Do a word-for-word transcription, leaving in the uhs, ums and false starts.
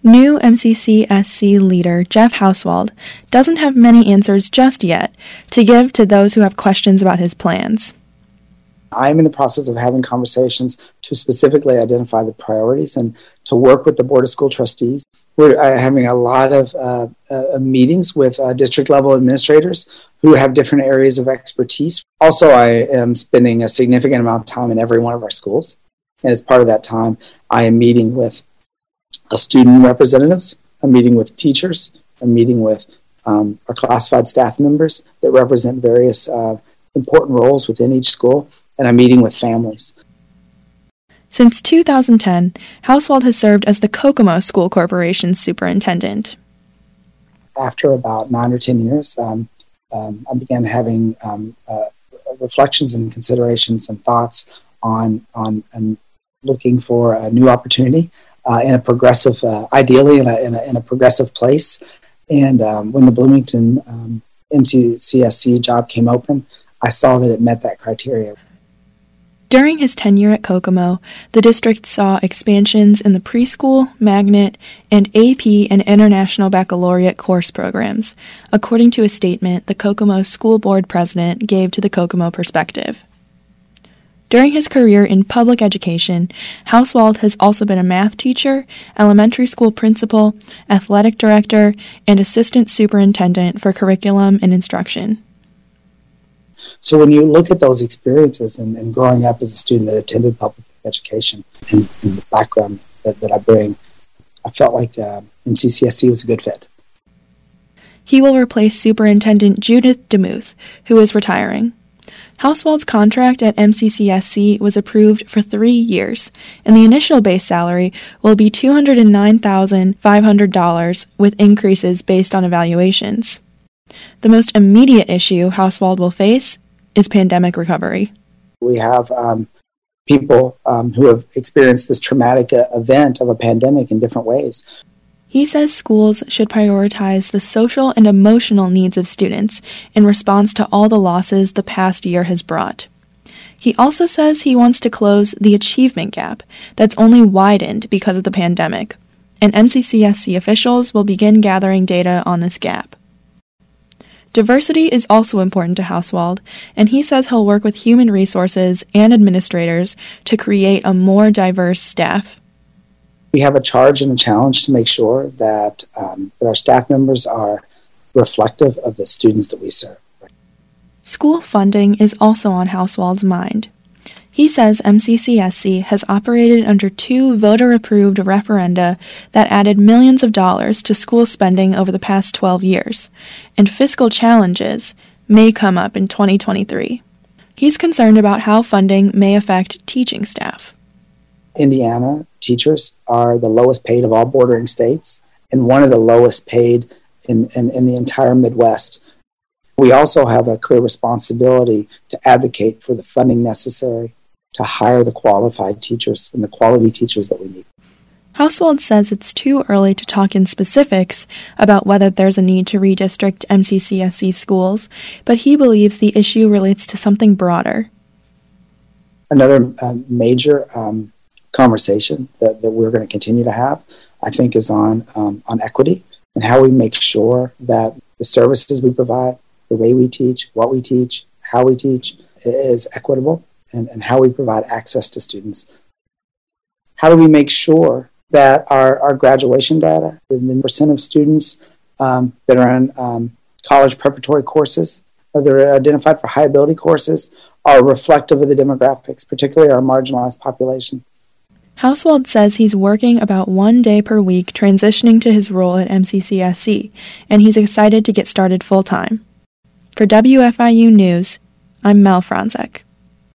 New M C C S C leader Jeff Hauswald doesn't have many answers just yet to give to those who have questions about his plans. I'm in the process of having conversations to specifically identify the priorities and to work with the Board of School Trustees. We're uh, having a lot of uh, uh, meetings with uh, district-level administrators who have different areas of expertise. Also, I am spending a significant amount of time in every one of our schools. And as part of that time, I am meeting with uh, student representatives, I'm meeting with teachers, I'm meeting with um, our classified staff members that represent various uh, important roles within each school, and I'm meeting with families. Since two thousand ten, Hauswald has served as the Kokomo School Corporation's superintendent. After about nine or ten years, um, um, I began having um, uh, reflections and considerations and thoughts on, on, on looking for a new opportunity uh, in a progressive, uh, ideally in a, in, a, in a progressive place. And um, when the Bloomington um, M C C S C job came open, I saw that it met that criteria. During his tenure at Kokomo, the district saw expansions in the preschool, magnet, and A P and International Baccalaureate course programs, according to a statement the Kokomo School Board president gave to the Kokomo Perspective. During his career in public education, Hauswald has also been a math teacher, elementary school principal, athletic director, and assistant superintendent for curriculum and instruction. So when you look at those experiences and, and growing up as a student that attended public education and, and the background that, that I bring, I felt like uh, M C C S C was a good fit. He will replace Superintendent Judith DeMuth, who is retiring. Hauswald's contract at M C C S C was approved for three years, and the initial base salary will be two hundred nine thousand five hundred dollars with increases based on evaluations. The most immediate issue Hauswald will face is pandemic recovery. We have um, people um, who have experienced this traumatic uh, event of a pandemic in different ways. He says schools should prioritize the social and emotional needs of students in response to all the losses the past year has brought. He also says he wants to close the achievement gap that's only widened because of the pandemic, and M C C S C officials will begin gathering data on this gap. Diversity is also important to Hauswald, and he says he'll work with human resources and administrators to create a more diverse staff. We have a charge and a challenge to make sure that, um, that our staff members are reflective of the students that we serve. School funding is also on Hauswald's mind. He says M C C S C has operated under two voter-approved referenda that added millions of dollars to school spending over the past twelve years, and fiscal challenges may come up in twenty twenty-three. He's concerned about how funding may affect teaching staff. Indiana teachers are the lowest paid of all bordering states and one of the lowest paid in, in, in the entire Midwest. We also have a clear responsibility to advocate for the funding necessary to hire the qualified teachers and the quality teachers that we need. Hauswald says it's too early to talk in specifics about whether there's a need to redistrict M C C S C schools, but he believes the issue relates to something broader. Another uh, major um, conversation that, that we're going to continue to have, I think, is on um, on equity and how we make sure that the services we provide, the way we teach, what we teach, how we teach, is equitable, and, and how we provide access to students. How do we make sure that our, our graduation data, the percent of students um, that are in um, college preparatory courses, or that are identified for high ability courses, are reflective of the demographics, particularly our marginalized population? Hauswald says he's working about one day per week transitioning to his role at M C C S C, and he's excited to get started full-time. For W F I U News, I'm Mel Franczek.